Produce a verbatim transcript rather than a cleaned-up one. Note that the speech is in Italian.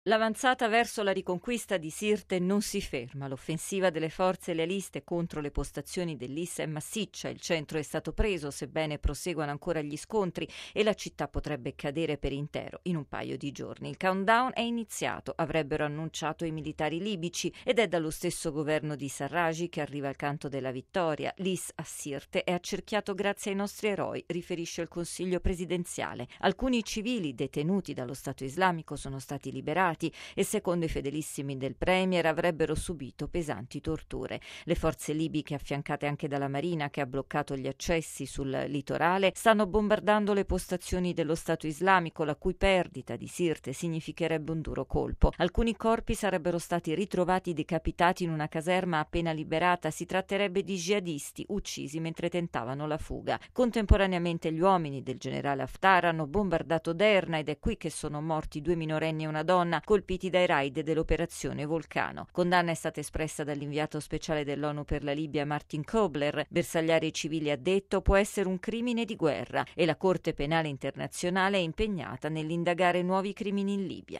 L'avanzata verso la riconquista di Sirte non si ferma. L'offensiva delle forze lealiste contro le postazioni dell'I S è massiccia. Il centro è stato preso, sebbene proseguano ancora gli scontri, e la città potrebbe cadere per intero in un paio di giorni. Il countdown è iniziato, avrebbero annunciato i militari libici, ed è dallo stesso governo di Sarraj che arriva il canto della vittoria. L'I S a Sirte è accerchiato grazie ai nostri eroi, riferisce il Consiglio presidenziale. Alcuni civili detenuti dallo Stato islamico sono stati liberati e secondo i fedelissimi del premier avrebbero subito pesanti torture. Le forze libiche, affiancate anche dalla Marina che ha bloccato gli accessi sul litorale, stanno bombardando le postazioni dello Stato islamico, la cui perdita di Sirte significherebbe un duro colpo. Alcuni corpi sarebbero stati ritrovati decapitati in una caserma appena liberata. Si tratterebbe di jihadisti uccisi mentre tentavano la fuga. Contemporaneamente gli uomini del generale Haftar hanno bombardato Derna ed è qui che sono morti due minorenni e una donna colpiti dai raid dell'operazione Vulcano. Condanna è stata espressa dall'inviato speciale dell'ONU per la Libia Martin Kobler. Bersagliare i civili, ha detto, può essere un crimine di guerra e la Corte Penale Internazionale è impegnata nell'indagare nuovi crimini in Libia.